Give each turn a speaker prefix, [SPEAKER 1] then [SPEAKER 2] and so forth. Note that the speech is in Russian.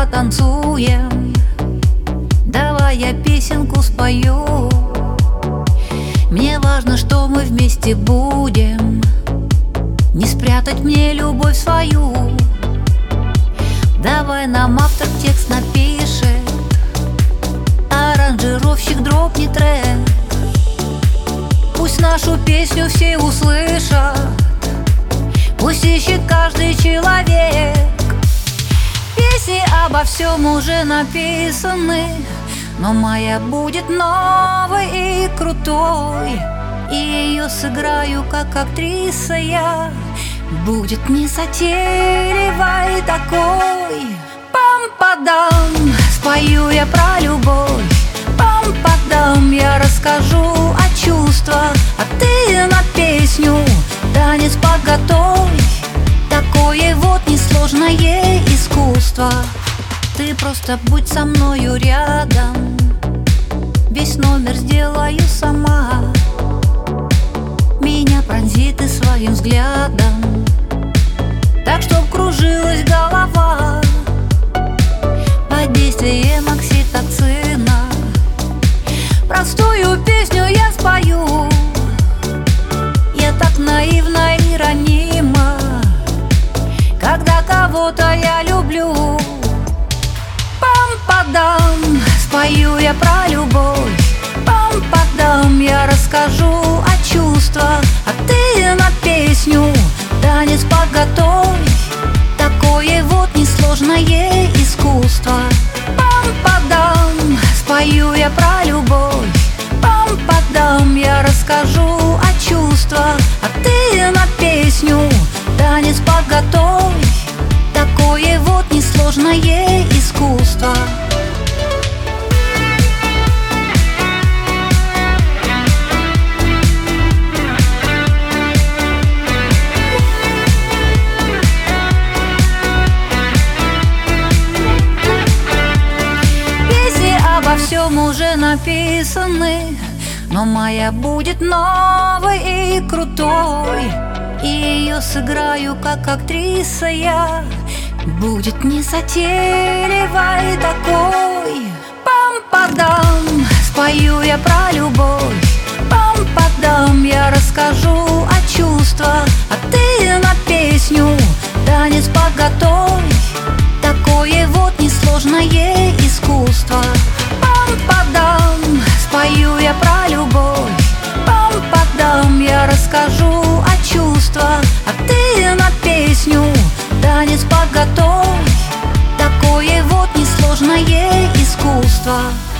[SPEAKER 1] потанцуем, давай я песенку спою. Мне важно, что мы вместе будем, не спрятать мне любовь свою. Давай нам автор текст напишет, аранжировщик дропнет трек. Пусть нашу песню все услышат, пусть ищет каждый человек. Песни обо всем уже написаны, но моя будет новой и крутой, и ее сыграю как актриса я. Будет незатейливой такой. Пам-падам, спою я про любовь. Пам-падам, я расскажу о чувствах, а ты на песню танец подготовь. Такое вот несложное искусство. Ты просто будь со мною рядом, весь номер сделаю сама. Меня пронзи ты своим взглядом, так чтоб кружилась голова. Под действием окситоцина простую песню я спою. Я так наивна и ранима, когда кого-то я люблю. Пам-падам, спою я про любовь. Пам-падам, я расскажу о чувствах, а ты на песню танец подготовь. Такое вот несложное искусство. Пам-падам, спою я про любовь. Пам-падам, я расскажу о чувствах, а ты на песню танец подготовь. Такое вот несложное искусство. Обо всем уже написаны, но моя будет новой и крутой, и ее сыграю как актриса я. Будет незатейливой такой. Пам-падам, спою я про любовь. Пам-падам, я расскажу о чувствах, а ты на песню танец подготовь. Такое вот несложное искусство. Пам-падам, спою я про любовь. Пам-падам, я расскажу о чувствах, а ты на песню танец подготовь. Такое вот несложное искусство.